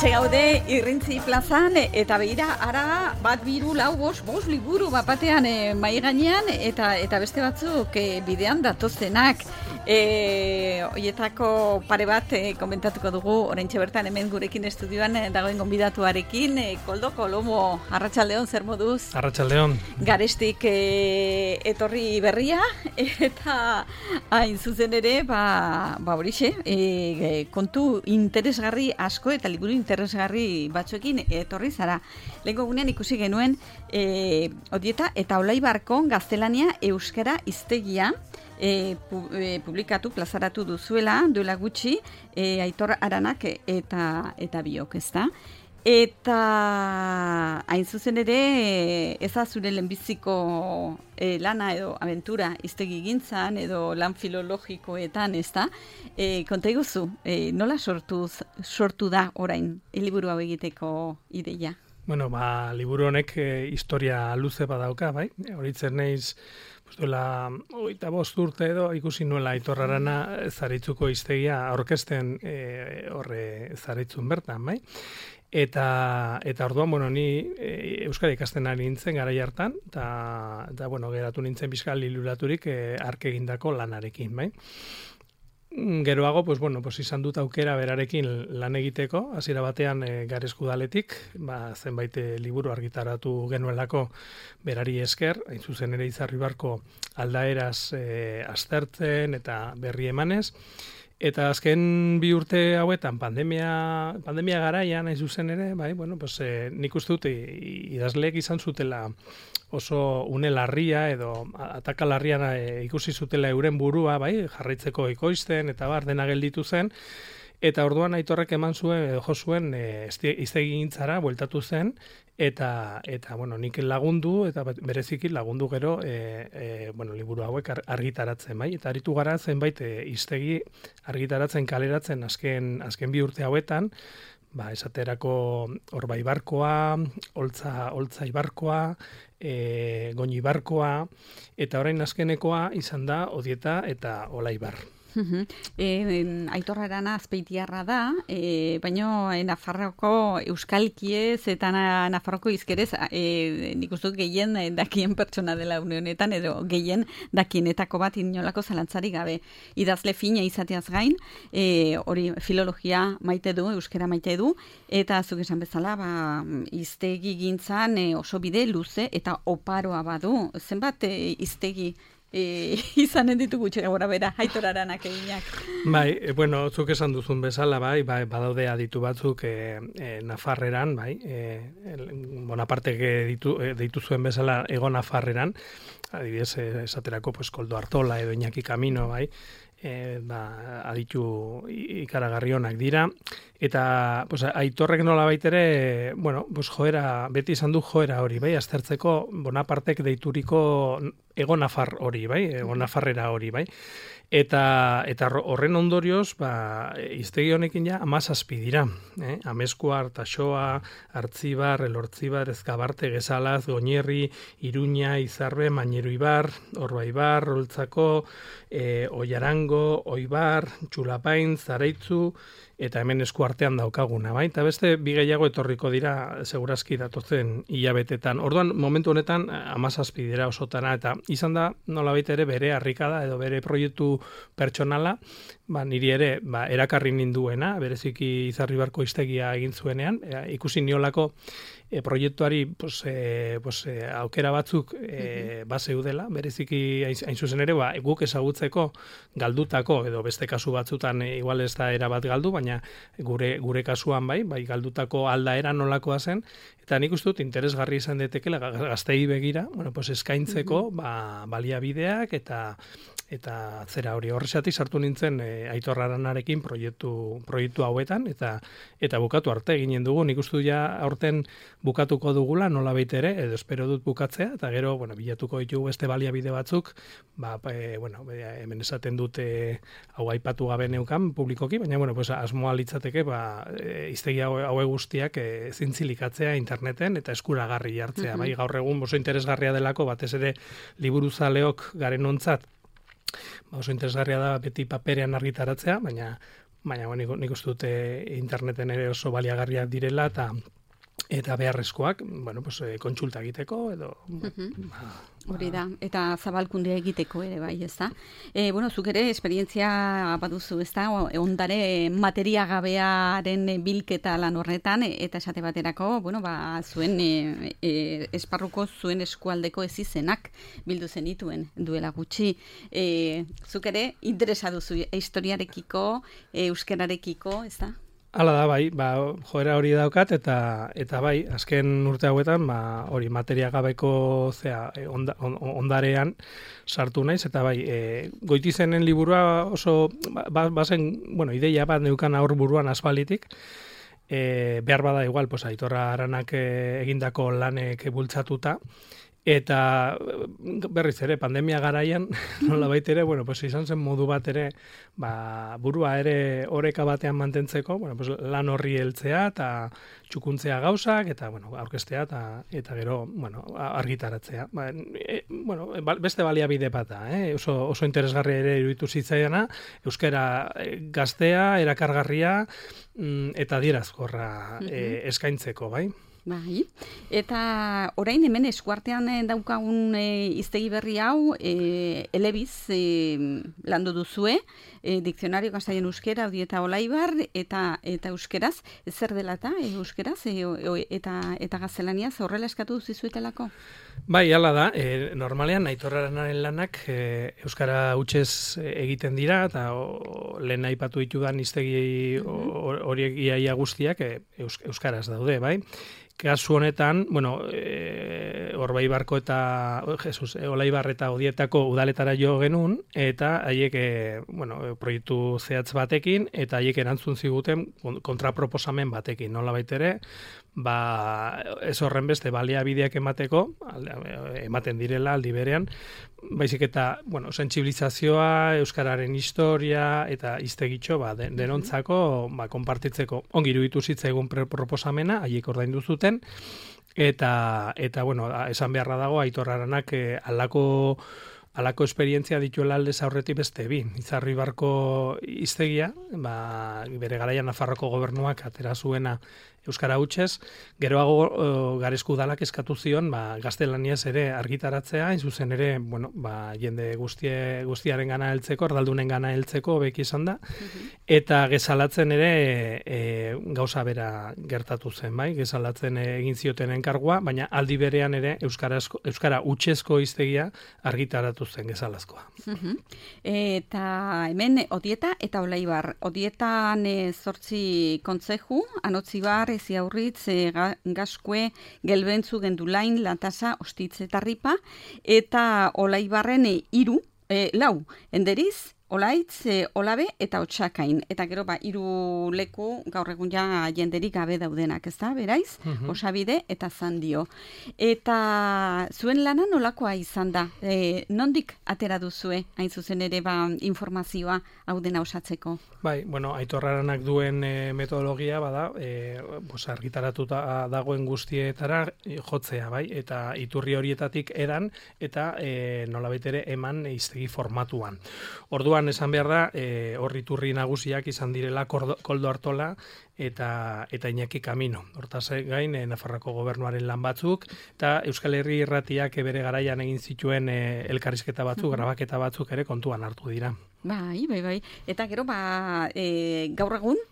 Hementxe gaude Irrintzi plazan eta begira ara bat biru lau bost liburu batean mai gainean eta beste batzuk bidean datoztenak. Hoietako pare bat komentatuko dugu oraintxe bertan hemen gurekin estudioan dagoen gonbidatuarekin. Koldo Kolomo, arratsaldeon, zer moduz? Arratsaldeon. Garestik etorri berria eta hain zuzen ere horixe, kontu interesgarri asko eta liburu interesgarri batzuekin etorri zara. Lehenko gunean ikusi genuen Odieta eta Olaibarkon gaztelania euskara hiztegia publikatu, plazaratu duzuela duela gutxi Aitor Aranak eta biok, ezta? Eta hain zuzen ere ez da zure lehenbiziko lana edo abentura hiztegi gintzan edo lan filologikoetan, ezta? Konta iguzu, nola sortu da orain liburu hau egiteko ideia? Bueno, liburu honek historia luze badauka, bai? Horitzen naiz duela 25 urte edo ikusi nuela Aitor Arana zaritzuko hiztegia aurkezten horre zaritzun bertan, bai? Eta orduan, bueno, ni euskara ikasten ari nintzen garai hartan, eta bueno, geratu nintzen pixka liluraturik hark egindako lanarekin, bai? Geroago, izan dut aukera berarekin lan egiteko, hasiera batean Garesku Udaletik, zenbait liburu argitaratu genuelako berari esker, hain zuzen ere Izarribarko aldaeraz aztertzen eta berri emanez. Eta azken 2 urte hauetan pandemia garaian hain zuzen ere, nik uste dut idazleek izan zutela oso une larria edo ataka larrian ikusi zutela euren burua, jarraitzeko ekoizten eta dena gelditu zen. Eta orduan Aitorrek eman zuen, jo zuen hiztegintzara bueltatu zen, eta nik lagundu, eta bereziki lagundu gero liburu hauek argitaratzen, eta aritu gara zenbait hiztegi argitaratzen, kaleratzen azken 2 urte hauetan, esaterako Orbaibarkoa, Oltza Ibarkoa, Goñi Ibarkoa, eta orain azkenekoa izan da Odieta eta Olaibar. Aitor Arana Azpeitiarra da, baina Nafarroko euskalkiez eta Nafarroko hizkerez nik uste dut gehien dakien pertsona dela une honetan, edo gehien dakienetako bat inolako zalantzarik gabe. Idazle fina izateaz gain, hori filologia maite du, euskera maite du, eta zuk esan bezala, hiztegi gintzan oso bide luze eta oparoa badu. Zenbat hiztegi izanen ditu gutxi gora bera, Aitor Aranak eginak. Zuk esan duzun bezala, badaude aditu batzuk Nafarreran, Bonapartek deitu zuen bezala Ego Nafarreran, adibidez, esaterako Koldo Artola edo Iñaki Camino, aditu ikaragarri onak dira, eta Aitorrek nolabait ere, joera, beti izan du joera hori, aztertzeko Bonapartek deituriko Ego Nafar hori, Ego Nafarrera hori, Eta horren ondorioz, hiztegi honekin 17 dira. Ameskuar, Taxoa, Artzibar, Elortzibar, Ezkabarte, Gezalaz, Goñerri, Iruña, Izarbe, Mañero Ibar, Orbaibar, Oltzako, Oiarango, Oibar, Txulapain, Zaraitzu, eta hemen eskuartean daukaguna, eta beste bi gehiago etorriko dira segurazki datozen hilabetetan. Orduan, momentu honetan 17 dira osotana, eta izan da nolabait ere bere harrikada edo bere proiektu pertsonala, niri ere erakarri ninduena, bereziki Izarribarko hiztegia egin zuenean, ikusi niolako proiektuari aukera batzuk bazeudela, bereziki hain zuzen ere guk ezagutzeko galdutako, edo beste kasu batzutan igual ez da erabat galdu, baina gure kasuan bai galdutako aldaera nolakoa zen, eta nik uste dut interesgarri izan daitekeela gaztei begira, eskaintzeko baliabideak eta zera hori horrezatik sartu nintzen Aitor Aranarekin proiektu hauetan, eta bukatu arte eginen dugu, nik uste dut aurten bukatuko dugula, nolabait ere, edo espero dut bukatzea, eta gero, bilatuko ditugu beste baliabide batzuk, hemen esaten dute hau aipatu gabe neukan publikoki, baina, asmoa litzateke, hiztegi haue guztiak zintzilikatzea interneten, eta eskuragarri hartzea, gaur egun oso interesgarria delako, batez ere liburuzaleok garen ontzat, oso interesgarria da beti paperean argitaratzea, baina baina nik uste dute interneten ere oso baliagarriak direla eta beharrezkoak, pues, kontsulta egiteko edo... Hori da, eta zabalkundea egiteko ere bai, ez da. Zuk ere esperientzia baduzu, ez da, ondare materiagabearen bilketa lan horretan, eta esate baterako, zuen esparruko zuen eskualdeko ezizenak bildu zenituen duela gutxi. Zuk ere interesa duzu historiarekiko, euskararekiko, ez da? Hala da, bai, joera hori daukat, eta bai, azken urte hauetan, hori materiagabeko ondarean sartu naiz, eta bai, Goitizenen liburua oso, bazen, ideia bat neukan aur buruan aspalditik, behar bada igual, Aitor Aranak egindako lanek bultzatuta, eta berriz ere, pandemia garaian, nola ere, izan zen modu bat ere, burua ere oreka batean mantentzeko, lan horri heltzea, eta txukuntzea gauzak, eta aurkeztea, eta gero, argitaratzea. Beste baliabide bat da, oso interesgarria ere iruditu zitzaiana, euskara gaztea, erakargarria, eta adierazkorra eskaintzeko, bai? Bai, eta orain hemen eskuartean daukagun hiztegi berri hau, elebiz landu duzue, dikzionario castellano euskera, Odieta Olaibar, eta euskeraz, zer dela euskeraz, eta gaztelaniaz, horrela eskatu zizuetelako? Bai, hala da, normalean Aitor Aranaren lanak euskara hutsez egiten dira, eta lehen aipatu ditudan hiztegi horiek iaia guztiak euskaraz daude, bai? Kasu honetan, Orbaibarko eta Olaibar eta Odietako udaletara jo genuen, eta haiek proiektu zehatz batekin, eta haiek erantzun ziguten kontraproposamen batekin, nola baitere, ez horren beste baliabideak emateko, ematen direla aldi berean, baizik eta, sentsibilizazioa, euskararen historia, eta hiztegitxo, denontzako, konpartitzeko, ongi iruditu zitzaigun proposamena, haiek ordaindu zuten, eta esan beharra dago, Aitor Aranak halako esperientzia dituela aldez aurretik beste bi. Izarribarko hiztegia, bere garaian Nafarroko gobernuak atera zuena euskara hutsez, geroago Garesku Udalak eskatu zion gaztelaniaz ere argitaratzea, hain zuzen ere, jende guztiaren gana heltzeko, erdaldunen gana heltzeko beki izan da, eta gezalatzen ere gauza bera gertatu zen, bai, gezalatzen egin zioten enkargua, baina aldi berean ere euskara hutsezko hiztegia argitaratu zen gezalazkoa. Eta hemen Odieta eta Olaibar. Odietan 8 kontzeju, Anotzibar, Eziaurritz, Gaskue, Gelbentzu, Gendulain, Latasa, Ostitz eta Ripa, eta Olaibarren 4, Enderiz, Olaitz, Olabe eta Otsakain. Eta gero 3 leku gaur egun ja jenderik gabe daudenak, ez da, beraiz? Osabide eta Zandio. Eta zuen lana nolakoa izan da? Nondik atera duzue, hain zuzen ere informazioa hau dena osatzeko? Bai, Aitor Aranak duen metodologia bada, argitaratuta dagoen guztietara jotzea, bai, eta iturri horietatik edan, eta nolabait ere eman hiztegi formatuan. Orduan esan behar da, iturri nagusiak izan direla Koldo Artola eta Iñaki Camino. Hortaz gain, Nafarroko gobernuaren lan batzuk, eta Euskal Herri Irratiak bere garaian egin zituen elkarrizketa batzuk, grabaketa batzuk ere kontuan hartu dira. Bai. Eta gero, gaur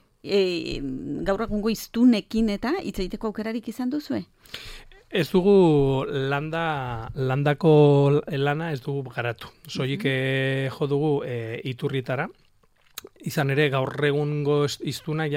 egungo hiztunekin eta hitz egiteko aukerarik izan duzue? Ez dugu landako lana ez dugu garatu. Soilik jo dugu iturritara. Izan ere gaur egungo hiztuna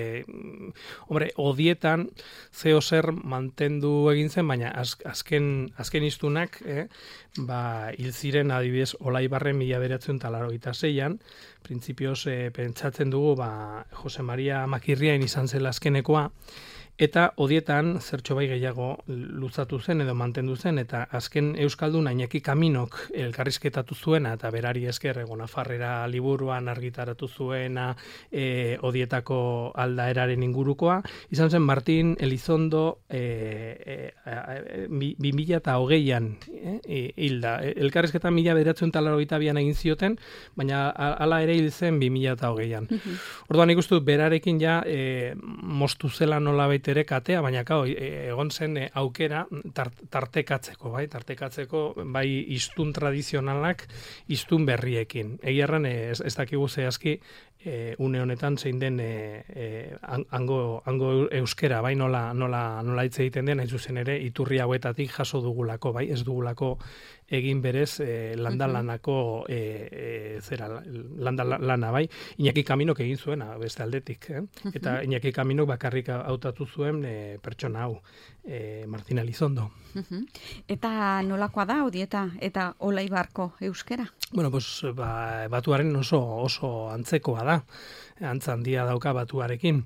Odietan zeo zer mantendu egin zen, baina azken hiztunak hil ziren adibidez Olaibarren 1986an, printzipioz pentsatzen dugu Jose Maria Makirriain izan zela azkenekoa, eta Odietan zertxo bai gehiago luzatu zen edo mantendu zen, eta azken euskaldun Iñaki Kaminok elkarrizketatu zuena, eta berari esker Nafarrera liburuan argitaratu zuena Odietako aldaeraren ingurukoa, izan zen Martin Elizondo 2020an hilda. Elkarrizketa 1982an egin zioten, baina hala ere ere hil zen 2008an. Orduan ikustu berarekin ja moztu zela nolabait ere katea, baina egon zen aukera tartekatzeko, bai hiztun tradizionalak hiztun berriekin. Egiarran ez dakigu zehazki une honetan zein den hango euskera, bai nola hitz egiten den, hain zuzen ere iturri hauetatik jaso dugulako, bai ez dugulako egin berez landalanako landalana, bai. Iñaki Kaminok egin zuena beste aldetik, eta Iñaki Kaminok bakarrik hautatu zuen pertsona hau, Martina Elizondo. Eta nolakoa da Odieta eta Olaibarko euskera? Bueno, pues batuaren oso antzekoa da. Antza handia dauka batuarekin.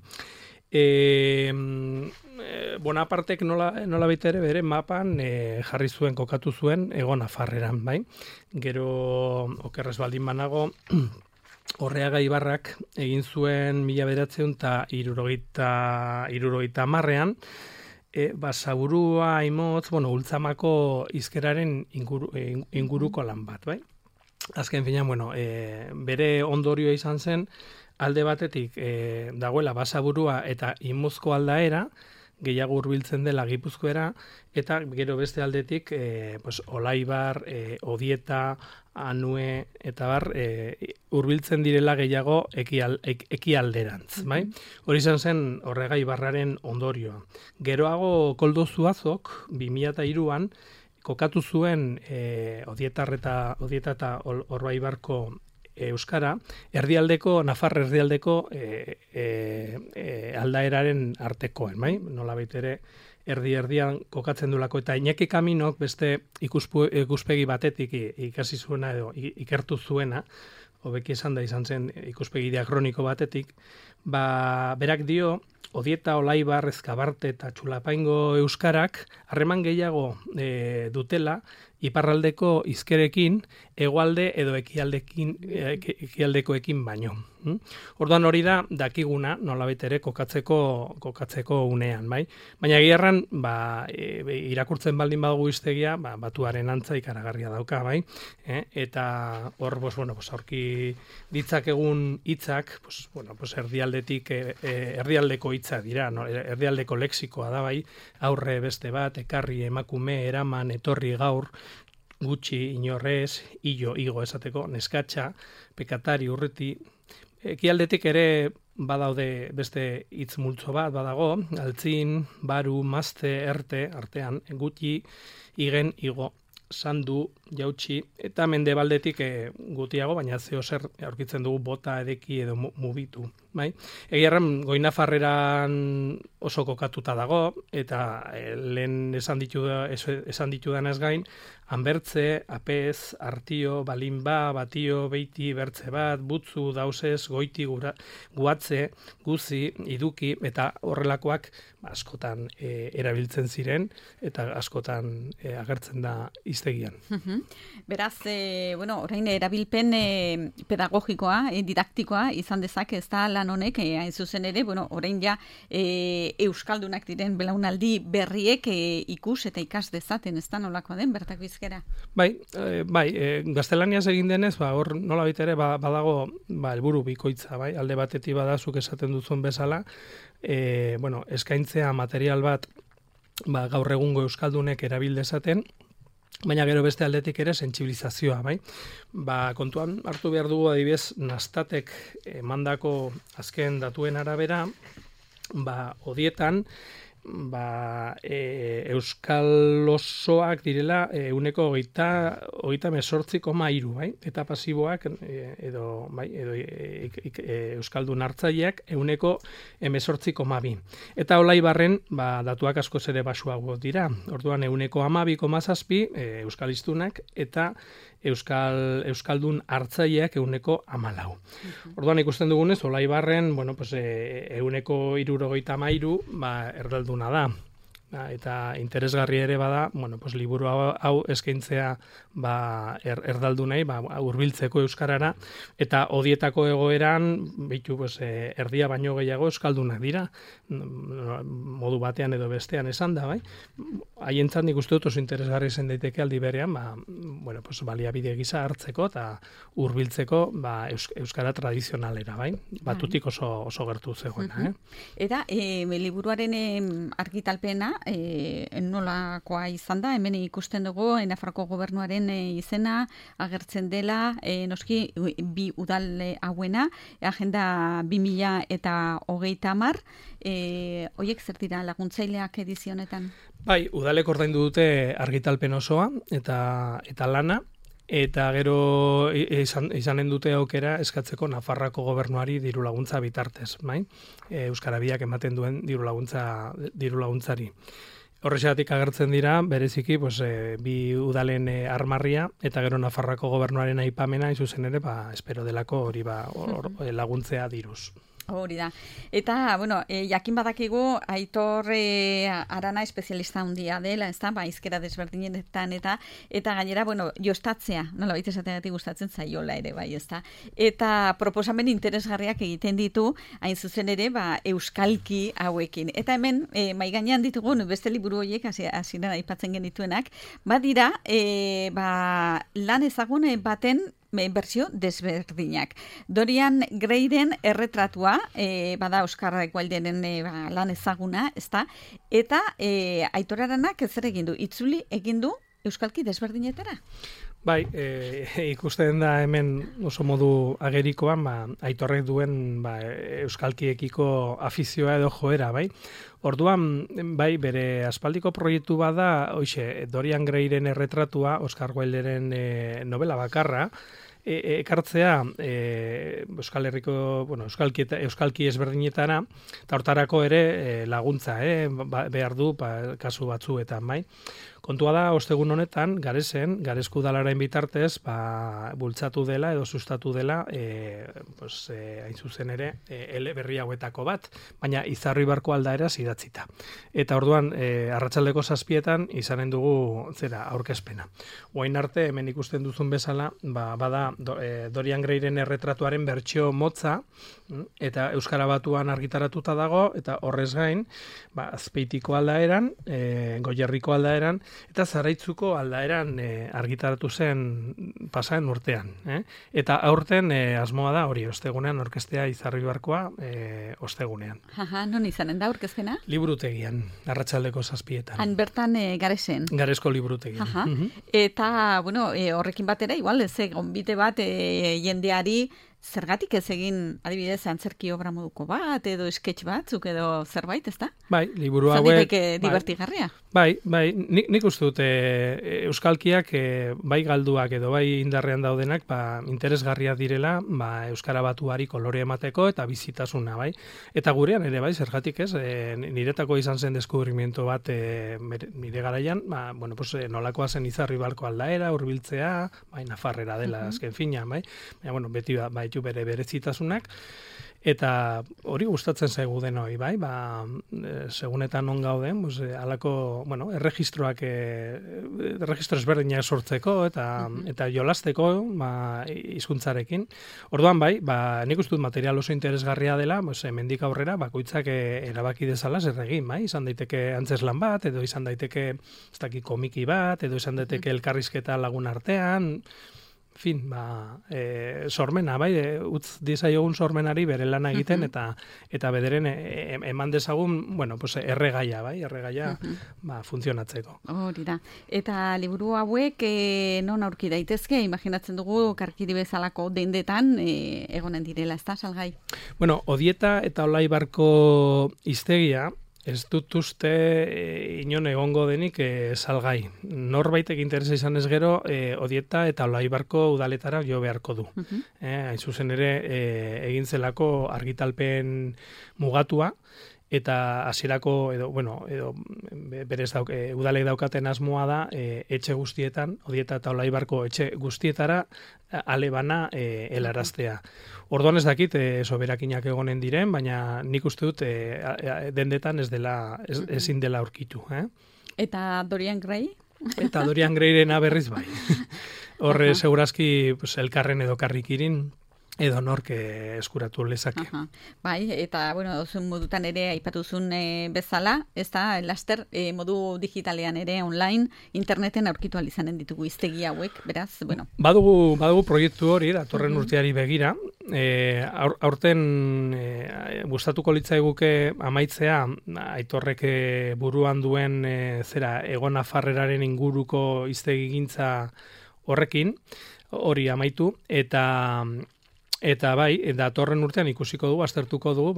Bonapartek nola baitere bere mapan jarri zuen, kokatu zuen Hego Nafarreran, bai? Gero okerrez baldin banago Orreaga Ibarrak egin zuen 1970ean Basaburua Aimotz, Ultzamako hizkeraren inguruko lan bat, bai? Azken finean, bere ondorioa izan zen, alde batetik dagoela Basaburua eta Imuzko aldaera, gehiago hurbiltzen dela Gipuzkoera, eta gero beste aldetik Olaibar, Odieta, Anue, eta bar, hurbiltzen direla gehiago ekialderantz, bai? Hori izan zen Orreaga Ibarraren ondorioa. Geroago Koldo Zuazok, 2003an, kokatu zuen Odieta eta Orbaibarko euskara, Nafar erdialdeko aldaeraren artekoen, bai? Nolabait ere erdian kokatzen dulako, eta Iñaki Kaminok beste ikuspegi batetik ikasi zuena edo ikertu zuena, hobeki esan da izan zen ikuspegi diakroniko batetik, berak dio Odieta, Olaibar, Ezkabarte eta Txulapaingo euskarak harreman gehiago dutela iparraldeko hizkerekin, hegoalde edo ekialdekoekin baino. Orduan hori da dakiguna nolabait ere kokatzeko unean, bai? Baina egiarran irakurtzen baldin badugu hiztegia, batuaren antza ikaragarria dauka, bai? Eta hor aurki ditzakegun hitzak, erdialdeko hitza dira, erdialdeko lexikoa da, bai? Aurre beste bat, ekarri, emakume, eraman, etorri, gaur, gutxi, inorrez, igo esateko, neskatxa, pekatari, urreti. Ekialdetik ere badaude beste hitz multzo bat badago, altzin, baru, mazte, erte, artean, gutxi, igen, igo, sandu, jautxi, eta mendebaldetik gutiago, baina zeo zer aurkitzen dugu bota, edeki edo mugitu. Bai? Egiarran Goinafarreran oso kokatuta dago, eta lehen esan ditudanez gain, Anbertze, Apez, Artio, Balinba, Batio, Beiti, Bertze bat, Butzu, Dausez, Goiti, Guatze, Guzi, Iduki, eta horrelakoak askotan erabiltzen ziren, eta askotan agertzen da hiztegian. Beraz, orain erabilpen pedagogikoa, didaktikoa izan dezake, ez da lan honek, hain zuzen ere, orain ja euskaldunak diren belaunaldi berriek ikus eta ikas dezaten, ez da nolakoa den, bertako hizkera? Bai, gaztelaniaz egin denez, hor nolabait ere badago helburu bikoitza, bai, alde batetik badazuk esaten duzun bezala, eskaintzea material bat gaur egungo euskaldunek erabil dezaten, baina gero beste aldetik ere sentsibilizazioa, bai? Kontuan hartu behar dugu adibidez Nastatek emandako azken datuen arabera, Odietan, euskal osoak direla 38,3, bai? Eta pasiboak edo euskaldun hartzaileak 18,2. Eta Olaibarren datuak askoz ere baxuago dira. Orduan 12,7 euskaliztunak eta euskaldun hartzaileak 14. Orduan ikusten dugunez Olaibarren 173 erdalduna da. Eta interesgarri ere bada, pues liburu hau eskaintzea erdaldu nahi, hurbiltzeko euskarara, eta odietako egoeran, pues, erdia baino gehiago euskaldunak dira, modu batean edo bestean esan da, bai? Haientzat nik uste dut oso interesgarri zen daiteke aldi berean, pues, baliabide gisa hartzeko eta hurbiltzeko euskara tradizionalera, bai? Batutik oso gertu zegoena, Eta liburuaren argitalpena nolakoa izan da, hemen ikusten dugu Nafarroko gobernuaren izena agertzen dela, noski bi udal hauena, agenda 2030, horiek zer dira laguntzaileak edizionetan? Bai, udalek ordaindu dute argitalpen osoa eta lana, eta gero izanen dute aukera eskatzeko Nafarroako gobernuari diru laguntza bitartez, bai? Euskara Biak ematen duen diru laguntzari. Horrexegatik agertzen dira, bereziki, pues, bi udalen armarria, eta gero Nafarroako gobernuaren aipamena, izuzen ere, espero delako hori laguntzea diruz. Hori da. Eta, jakin badakigu, Aitor Arana espezialista handia dela, ez da, hizkera desberdinetan, eta gainera, jostatzea, nola baita esategatik gustatzen zaiola ere, bai, ez da. Eta proposamen interesgarriak egiten ditu, hain zuzen ere, euskalki hauekin. Eta hemen, mai gainean ditugu, beste liburu horiek, hasieran aipatzen genituenak, badira, lan ezagun baten bertsio desberdinak. Dorian Grayren erretratua, bada Oskar Wilderren lan ezaguna, ezta? Eta Aitor Aranak zer egin du? Itzuli egin du euskalki desberdinetara? Bai, ikusten da hemen oso modu agerikoan, Aitorrek duen euskalkiekiko afizioa edo joera, bai? Orduan, bai, bere aspaldiko proiektu bada, Dorian Grayren erretratua, Oskar Wilderren novela bakarra, ekartzea Euskal Herriko, euskalki ezberdinetara, eta hortarako ere laguntza, behar du kasu batzuetan, bai? Kontua da, ostegun honetan, Garezko udalaren bitartez, bultzatu dela edo sustatu dela, hain zuzen ere, eleberri hauetako bat, baina Izarribarko aldaera idatzita. Eta orduan, arratsaldeko 7:00 izanen dugu aurkezpena. Orain arte, hemen ikusten duzun bezala, bada Dorian Grayren erretratuaren bertsio motza, eta Euskara Batuan argitaratuta dago, eta horrez gain, Azpeitiko aldaeran, Goierriko aldaeran, eta Zaraitzuko aldaeran argitaratu zen pasaren urtean. Eta aurten asmoa da hori, ostegunean orkestea Izarribarkoa ostegunean. Non izanen da aurkezpena? Liburutegian, arratsaldeko 7:00. Han bertan Garezen? Garezko liburutegian. Eta, horrekin batera, igual, gonbite bat jendeari, zergatik ez egin, adibidez, antzerki obra moduko bat, edo sketch batzuk, edo zerbait, ez da? Bai, liburu hauek... Zalditeke divertigarria? Bai, nik uste dut euskalkiak bai galduak edo bai indarrean daudenak interesgarria direla Euskara Batuari kolore emateko eta bizitasuna, bai? Eta gurean ere, bai, zergatik ez, niretako izan zen deskubrimiento bat nire garaian, nolakoa zen Izarribarko aldaera, hurbiltzea, Nafarrera dela, azken fina, bai? Beti baitu bere berezitasunak, eta hori gustatzen zaigu denoi, bai? Segunetan non gauden, halako, erregistro ezberdinak sortzeko eta jolasteko hizkuntzarekin. Orduan, bai, nik uste dut material oso interesgarria dela, hemendik aurrera bakoitzak erabaki dezala zer egin, bai? Izan daiteke antzeslan bat, edo izan daiteke komiki bat, edo izan daiteke elkarrizketa lagun artean, fin, sormena, bai, utz dizaiogun sormenari bere lana egiten, eta bederen eman dezagun, erregaia, bai, funtzionatzeko. Hori da. Eta liburu hauek non aurki daitezke, imaginatzen dugu Karkiri bezalako dendetan egonen direla, ez da, salgai? Odieta eta Olaibarko hiztegia, ez dut uste inon egongo denik salgai. Norbaitek interesa izan ez gero, Odieta eta Olaibarko udaletara jo beharko du. Hain zuzen ere, egin zelako argitalpen mugatua, eta hasierako edo berez udalek daukaten asmoa da etxe guztietan, Odieta eta Olaibarko etxe guztietara alebana helaraztea. Orduan ez dakit soberakinak egonen diren, baina nik uste dut dendetan ezin dela aurkitu. Eta Dorian Gray? Eta Dorian Grayrena berriz bai. Horre segurazki elkarren edo karrikirin edo nork eskuratu lezake. Bai, eta, zuen modutan ere aipatuzun bezala, ez da, laster modu digitalean ere online, interneten aurkitu alizanen ditugu hiztegi hauek, beraz, Badugu proiektu hori, datorren urteari begira, aurten gustatuko litzaiguke amaitzea, Aitorrek buruan duen Ego Nafarreraren inguruko hiztegigintza horrekin, hori amaitu, eta bai, datorren urtean ikusiko dugu, aztertuko dugu,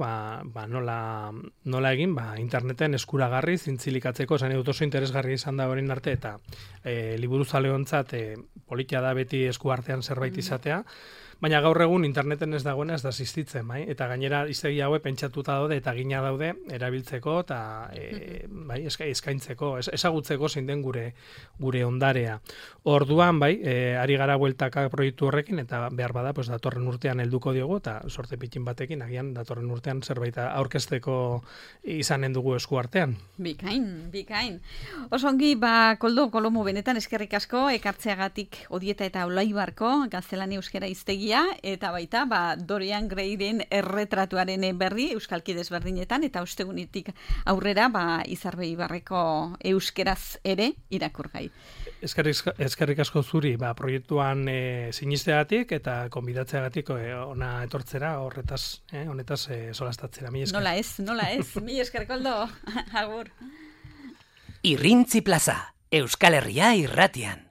nola egin, interneten eskuragarri, zintzilikatzeko, esan edut oso interesgarria izan da horien arte, eta liburuzaleontzat politia da beti eskuartean zerbait izatea, baina gaur egun interneten ez dagoena ez da existitzen, bai? Eta gainera hiztegi hauek pentsatuta daude eta gina daude erabiltzeko eta eskaintzeko, ezagutzeko zein den gure ondarea. Orduan, bai, ari gara bueltaka proiektu horrekin eta behar bada, datorren urtean helduko diogu eta sorte pitin batekin agian datorren urtean zerbait aurkezteko izanen dugu esku artean. Bikain. Osongi, Koldo Kolomo benetan eskerrik asko ekartzeagatik Odieta eta Olaibarko gaztelania euskara hiztegia eta baita Dorian Grayren erretratuaren berri euskalki desberdinetan eta ostegunitik aurrera Izarbe Ibarreko euskeraz ere irakurgai. Eskerrik asko zuri proiektuan sinisteagatik eta konbidatzeagatik ona etortzera honetaz solastatzera. Nola ez. Mi esker, Koldo. Agur. Irrintzi Plaza, Euskal Herria irratian.